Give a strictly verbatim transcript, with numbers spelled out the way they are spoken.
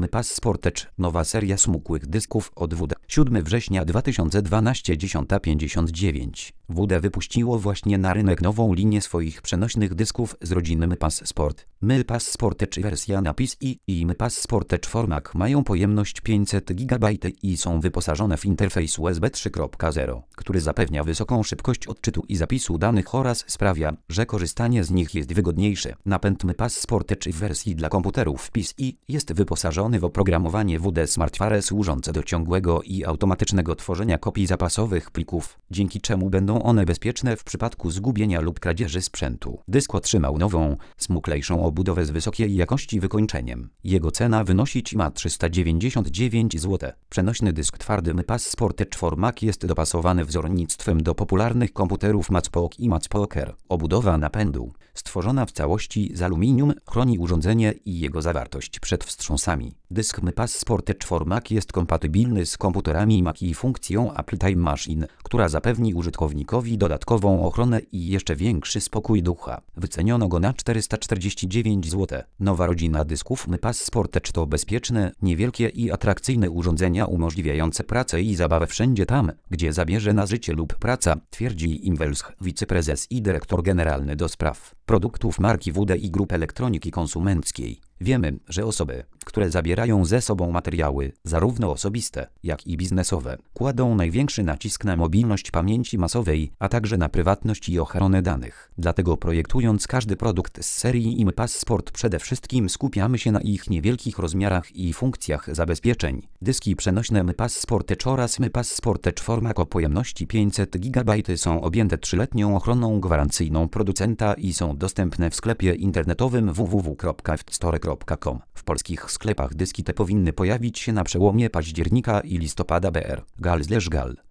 MyPass Sportage, nowa seria smukłych dysków od W D. siódmego września dwa tysiące dwunastego, dziesiąta pięćdziesiąt dziewięć. W D wypuściło właśnie na rynek nową linię swoich przenośnych dysków z rodziny MyPass Sport. MyPass Sportage wersja na P C i MyPass Sportage for Mac mają pojemność pięćset gigabajtów i są wyposażone w interfejs U S B trzy kropka zero, który zapewnia wysoką szybkość odczytu i zapisu danych oraz sprawia, że korzystanie z nich jest wygodniejsze. Napęd MyPass Sportage w wersji dla komputerów P C jest wyposażony w oprogramowanie W D SmartFare służące do ciągłego i automatycznego tworzenia kopii zapasowych plików, dzięki czemu będą one bezpieczne w przypadku zgubienia lub kradzieży sprzętu. Dysk otrzymał nową, smuklejszą obudowę z wysokiej jakości wykończeniem. Jego cena wynosić ma trzysta dziewięćdziesiąt dziewięć złotych. Przenośny dysk twardy MyPass Sportage for Mac jest dopasowany wzornictwem do popularnych komputerów Matchbox i Matchpoker. Obudowa napędu, stworzona w całości z aluminium, chroni urządzenie i jego zawartość przed wstrząsami. Dysk MyPass Sportage for Mac jest kompatybilny z komputerami Mac i funkcją Apple Time Machine, która zapewni użytkownikowi dodatkową ochronę i jeszcze większy spokój ducha. Wyceniono go na czterysta czterdzieści dziewięć złotych. Nowa rodzina dysków MyPass Sportage to bezpieczne, niewielkie i atrakcyjne urządzenia umożliwiające pracę i zabawę wszędzie tam, gdzie zabierze nas życie lub praca, twierdzi Im Welsch, wiceprezes i dyrektor generalny do spraw produktów marki W D i Grup Elektroniki Konsumenckiej. Wiemy, że osoby, które zabierają ze sobą materiały, zarówno osobiste, jak i biznesowe, kładą największy nacisk na mobilność pamięci masowej, a także na prywatność i ochronę danych. Dlatego projektując każdy produkt z serii MyPass Sport przede wszystkim skupiamy się na ich niewielkich rozmiarach i funkcjach zabezpieczeń. Dyski przenośne MyPass Sportage oraz MyPass Sportage for Mac o pojemności pięćset gigabajtów są objęte trzyletnią ochroną gwarancyjną producenta i są dostępne w sklepie internetowym w w w kropka store kropka com. W polskich sklepach dyski te powinny pojawić się na przełomie października i listopada br. gal slash gal.